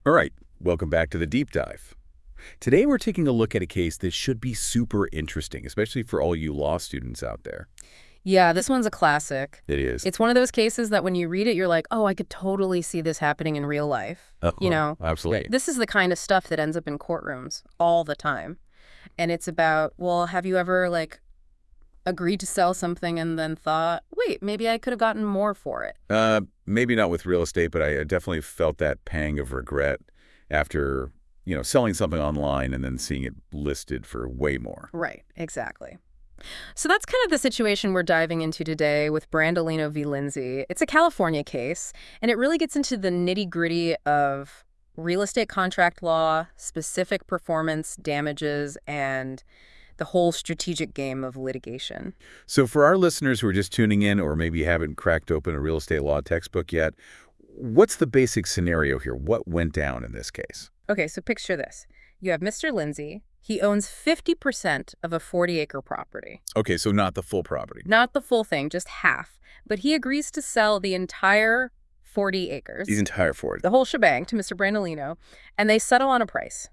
All right, welcome back to the deep dive. Today we're taking a look at a case that should be super interesting, especially for all you law students out there. Yeah, this one's a classic. It is. It's one of those cases that when you read it, you're like, oh, I could totally see this happening in real life. Absolutely. This is the kind of stuff that ends up in courtrooms all the time. And it's about, well, have you ever, agreed to sell something and then thought, wait, maybe I could have gotten more for it? Maybe not with real estate, but I definitely felt that pang of regret after, selling something online and then seeing it listed for way more. Right, exactly. So that's kind of the situation we're diving into today with Brandolino v. Lindsay. It's a California case, and it really gets into the nitty-gritty of real estate contract law, specific performance damages, and the whole strategic game of litigation. So for our listeners who are just tuning in or maybe haven't cracked open a real estate law textbook yet, what's the basic scenario here? What went down in this case? Okay, so picture this. You have Mr. Lindsay. He owns 50% of a 40-acre property. Okay, so not the full property. Not the full thing, just half. But he agrees to sell the entire 40 acres. The entire 40. The whole shebang to Mr. Brandolino, and they settle on a price,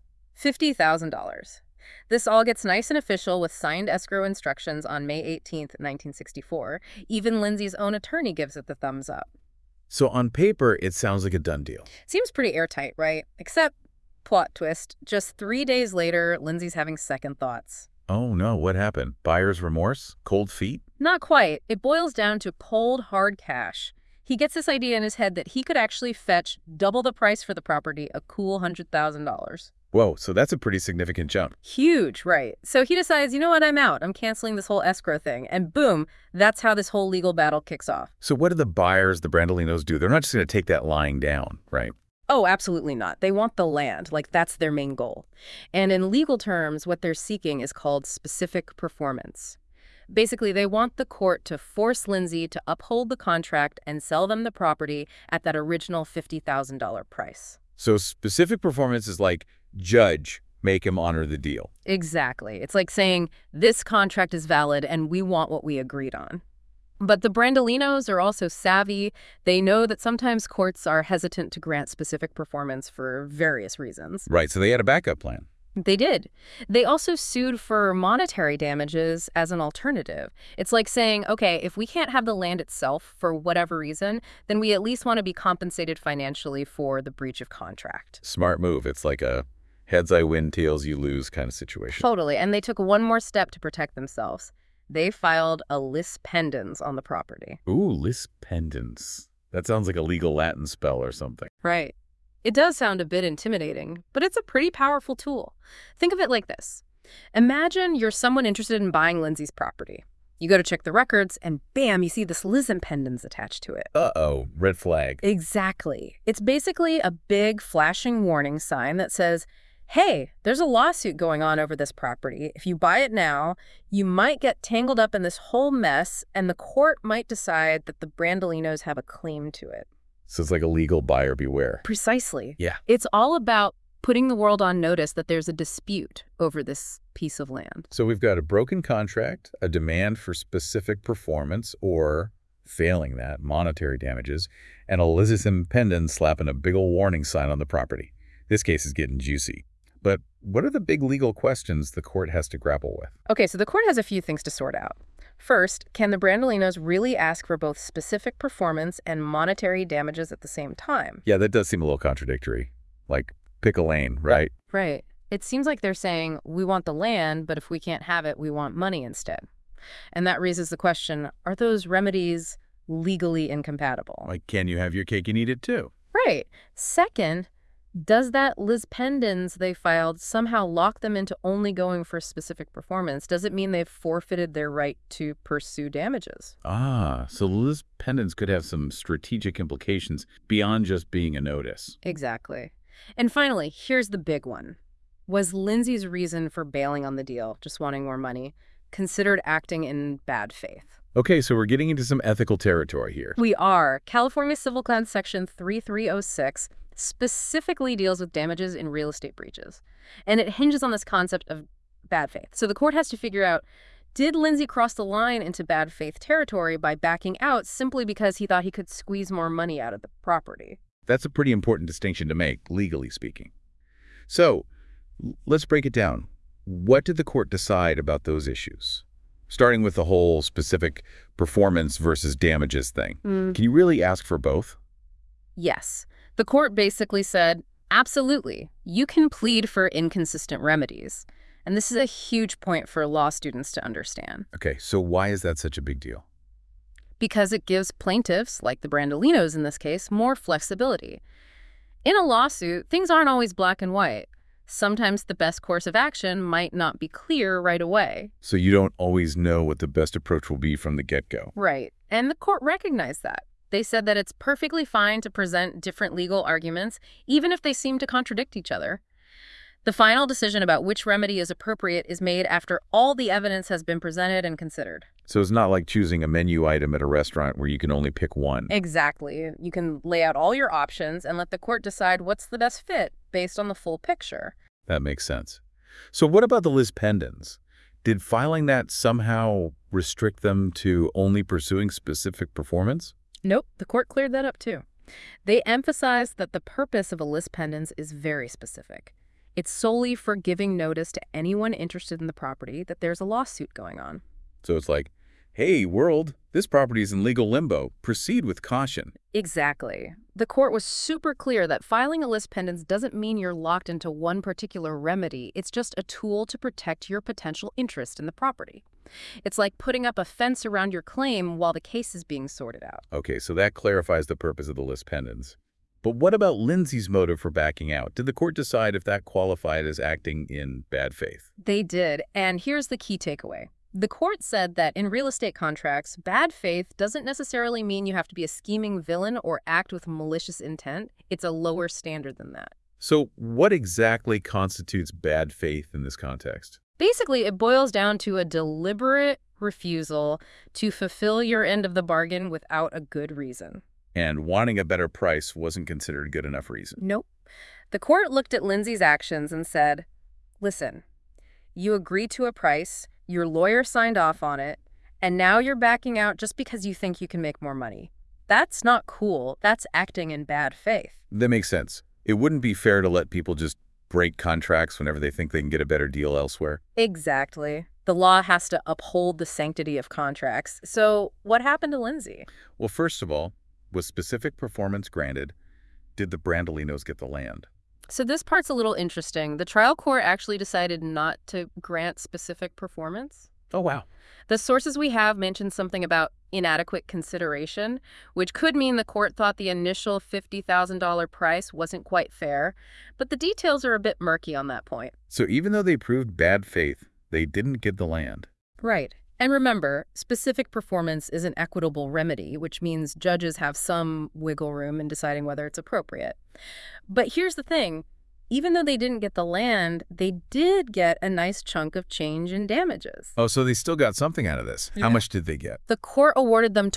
$50,000. This all gets nice and official with signed escrow instructions on May 18th, 1964. Even Lindsay's own attorney gives it the thumbs up. So on paper, it sounds like a done deal. Seems pretty airtight, right? Except, plot twist, just 3 days later, Lindsay's having second thoughts. Oh no, what happened? Buyer's remorse? Cold feet? Not quite. It boils down to cold, hard cash. He gets this idea in his head that he could actually fetch double the price for the property, a cool $100,000. Whoa, so that's a pretty significant jump. Huge, right. So he decides, you know what, I'm out. I'm canceling this whole escrow thing. And boom, that's how this whole legal battle kicks off. So what do the buyers, the Brandolinos, do? They're not just going to take that lying down, right? Oh, absolutely not. They want the land. That's their main goal. And in legal terms, what they're seeking is called specific performance. Basically, they want the court to force Lindsay to uphold the contract and sell them the property at that original $50,000 price. So specific performance is like, judge, make him honor the deal. Exactly. It's like saying, this contract is valid and we want what we agreed on. But the Brandolinos are also savvy. They know that sometimes courts are hesitant to grant specific performance for various reasons. Right, so they had a backup plan. They did. They also sued for monetary damages as an alternative. It's like saying, okay, if we can't have the land itself for whatever reason, then we at least want to be compensated financially for the breach of contract. Smart move. It's like a heads I win, tails you lose kind of situation. Totally. And they took one more step to protect themselves. They filed a lis pendens on the property. Ooh, lis pendens. That sounds like a legal Latin spell or something. Right. It does sound a bit intimidating, but it's a pretty powerful tool. Think of it like this. Imagine you're someone interested in buying Lindsay's property. You go to check the records, and bam, you see this lis pendens attached to it. Uh-oh, red flag. Exactly. It's basically a big flashing warning sign that says, hey, there's a lawsuit going on over this property. If you buy it now, you might get tangled up in this whole mess, and the court might decide that the Brandolinos have a claim to it. So it's like a legal buyer beware. Precisely. Yeah. It's all about putting the world on notice that there's a dispute over this piece of land. So we've got a broken contract, a demand for specific performance, or, failing that, monetary damages, and a lis pendens slapping a big ol' warning sign on the property. This case is getting juicy. But what are the big legal questions the court has to grapple with? Okay, so the court has a few things to sort out. First, can the Brandolinos really ask for both specific performance and monetary damages at the same time? Yeah, that does seem a little contradictory. Like, pick a lane, right? Right. It seems like they're saying, we want the land, but if we can't have it, we want money instead. And that raises the question, are those remedies legally incompatible? Like, can you have your cake and eat it too? Right. Second, does that lis pendens they filed somehow lock them into only going for specific performance? Does it mean they've forfeited their right to pursue damages? Ah, so lis pendens could have some strategic implications beyond just being a notice. Exactly. And finally, here's the big one. Was Lindsay's reason for bailing on the deal, just wanting more money, considered acting in bad faith? Okay, so we're getting into some ethical territory here. We are. California Civil Code Section 3306 specifically deals with damages in real estate breaches. And it hinges on this concept of bad faith. So the court has to figure out, did Lindsay cross the line into bad faith territory by backing out simply because he thought he could squeeze more money out of the property? That's a pretty important distinction to make, legally speaking. So, let's break it down. What did the court decide about those issues? Starting with the whole specific performance versus damages thing. Can you really ask for both? Yes. The court basically said, absolutely, you can plead for inconsistent remedies. And this is a huge point for law students to understand. Okay, so why is that such a big deal? Because it gives plaintiffs, like the Brandolinos in this case, more flexibility. In a lawsuit, things aren't always black and white. Sometimes the best course of action might not be clear right away. So you don't always know what the best approach will be from the get-go. Right. And the court recognized that. They said that it's perfectly fine to present different legal arguments, even if they seem to contradict each other. The final decision about which remedy is appropriate is made after all the evidence has been presented and considered. So it's not like choosing a menu item at a restaurant where you can only pick one. Exactly. You can lay out all your options and let the court decide what's the best fit based on the full picture. That makes sense. So what about the lis pendens? Did filing that somehow restrict them to only pursuing specific performance? Nope, the court cleared that up too. They emphasized that the purpose of a lis pendens is very specific. It's solely for giving notice to anyone interested in the property that there's a lawsuit going on. So it's like, hey, world, this property is in legal limbo. Proceed with caution. Exactly. The court was super clear that filing a lis pendens doesn't mean you're locked into one particular remedy. It's just a tool to protect your potential interest in the property. It's like putting up a fence around your claim while the case is being sorted out. Okay, so that clarifies the purpose of the lis pendens. But what about Lindsay's motive for backing out? Did the court decide if that qualified as acting in bad faith? They did, and here's the key takeaway. The court said that in real estate contracts, bad faith doesn't necessarily mean you have to be a scheming villain or act with malicious intent. It's a lower standard than that. So what exactly constitutes bad faith in this context? Basically, it boils down to a deliberate refusal to fulfill your end of the bargain without a good reason. And wanting a better price wasn't considered a good enough reason. Nope. The court looked at Lindsay's actions and said, listen, you agreed to a price, your lawyer signed off on it, and now you're backing out just because you think you can make more money. That's not cool. That's acting in bad faith. That makes sense. It wouldn't be fair to let people just break contracts whenever they think they can get a better deal elsewhere. Exactly. The law has to uphold the sanctity of contracts. So what happened to Lindsay? Well, first of all, was specific performance granted? Did the Brandolinos get the land? So this part's a little interesting. The trial court actually decided not to grant specific performance. Oh, wow. The sources we have mentioned something about inadequate consideration, which could mean the court thought the initial $50,000 price wasn't quite fair, but the details are a bit murky on that point. So even though they proved bad faith, they didn't get the land. Right. And remember, specific performance is an equitable remedy, which means judges have some wiggle room in deciding whether it's appropriate. But here's the thing. Even though they didn't get the land, they did get a nice chunk of change in damages. Oh, so they still got something out of this. Yeah. How much did they get? The court awarded them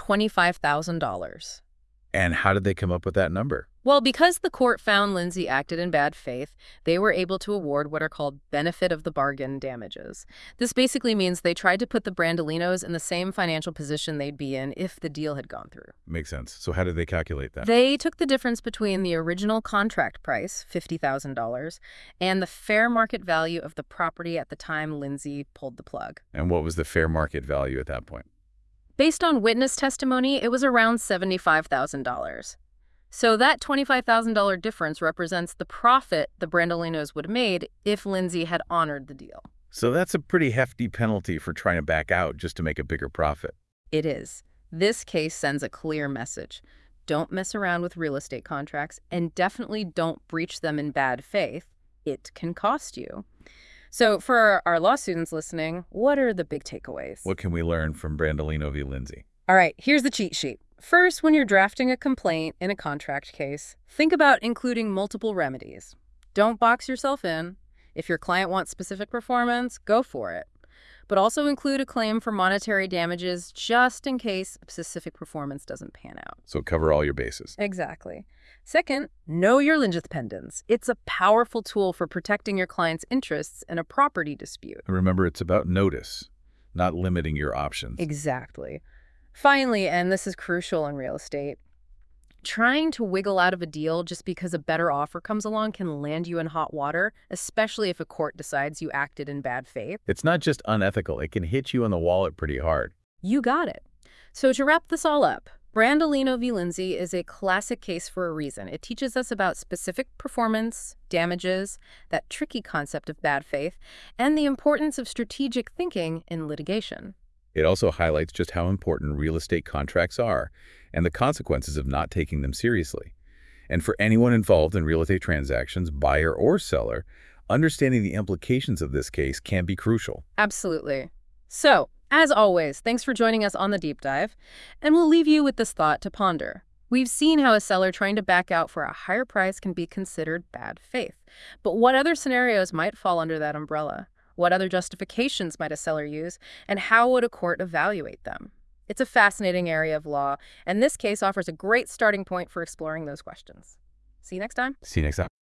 $25,000. And how did they come up with that number? Well, because the court found Lindsay acted in bad faith, they were able to award what are called benefit of the bargain damages. This basically means they tried to put the Brandolinos in the same financial position they'd be in if the deal had gone through. Makes sense. So how did they calculate that? They took the difference between the original contract price, $50,000, and the fair market value of the property at the time Lindsay pulled the plug. And what was the fair market value at that point? Based on witness testimony, it was around $75,000. So that $25,000 difference represents the profit the Brandolinos would have made if Lindsay had honored the deal. So that's a pretty hefty penalty for trying to back out just to make a bigger profit. It is. This case sends a clear message. Don't mess around with real estate contracts, and definitely don't breach them in bad faith. It can cost you. So for our law students listening, what are the big takeaways? What can we learn from Brandolino v. Lindsay? All right, here's the cheat sheet. First, when you're drafting a complaint in a contract case, think about including multiple remedies. Don't box yourself in. If your client wants specific performance, go for it. But also include a claim for monetary damages just in case specific performance doesn't pan out. So cover all your bases. Exactly. Second, know your lis pendens. It's a powerful tool for protecting your client's interests in a property dispute. And remember, it's about notice, not limiting your options. Exactly. Finally, and this is crucial in real estate, Trying to wiggle out of a deal just because a better offer comes along can land you in hot water, especially if a court decides you acted in bad faith. It's not just unethical, it can hit you in the wallet pretty hard. You got it. So to wrap this all up, Brandolino v. Lindsay is a classic case for a reason. It teaches us about specific performance, damages, that tricky concept of bad faith, and the importance of strategic thinking in litigation. It also highlights just how important real estate contracts are and the consequences of not taking them seriously. And for anyone involved in real estate transactions, buyer or seller, understanding the implications of this case can be crucial. Absolutely. So, as always, thanks for joining us on the deep dive, and we'll leave you with this thought to ponder. We've seen how a seller trying to back out for a higher price can be considered bad faith. But what other scenarios might fall under that umbrella? What other justifications might a seller use, and how would a court evaluate them? It's a fascinating area of law, and this case offers a great starting point for exploring those questions. See you next time. See you next time.